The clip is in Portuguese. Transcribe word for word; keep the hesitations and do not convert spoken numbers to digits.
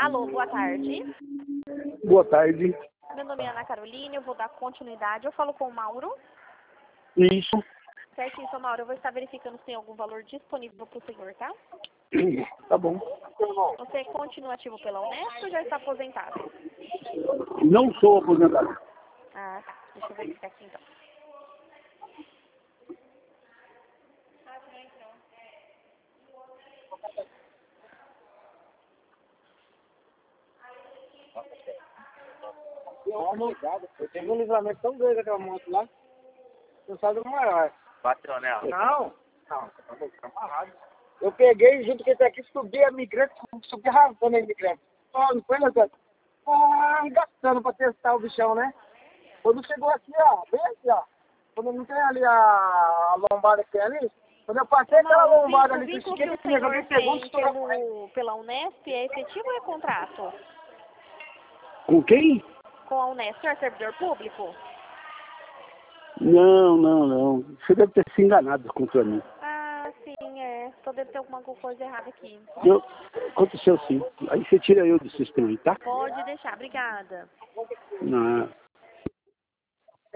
Alô, boa tarde. Boa tarde. Meu nome é Ana Carolina, eu vou dar continuidade. Eu falo com o Mauro. Isso. Certinho, seu Mauro, eu vou estar verificando se tem algum valor disponível para o senhor, tá? Tá bom. Você continua ativo pela Unesp ou já está aposentado? Não sou aposentado. Ah, tá. Deixa eu verificar aqui então. Eu tenho um livramento tão grande aquela moto lá. Não sabe o maior. Bateu nela? Não, não, tá amarrado. Eu peguei junto com esse aqui, subi a migrante, subi arrastando a migrante. Ó, não foi, Leandro? Ah, gastando pra testar o bichão, né? Quando chegou aqui, ó, bem aqui, ó. Quando não tem ali a, a lombada que tem ali, quando eu passei aquela Não, o lombada vínculo, ali, o que eu vínculo cheguei, que o eu joguei senhor segundo, tem estourou a corrente. pelo, pela Unesp é efetivo ou é contrato? Com quem? Com a Unesp, o senhor é servidor público? Não, não, não. Você deve ter se enganado contra mim. Ah, sim, é. Só deve ter alguma coisa errada aqui. Eu, aconteceu sim. Aí você tira eu do sistema aí, tá? Pode deixar, obrigada. Não.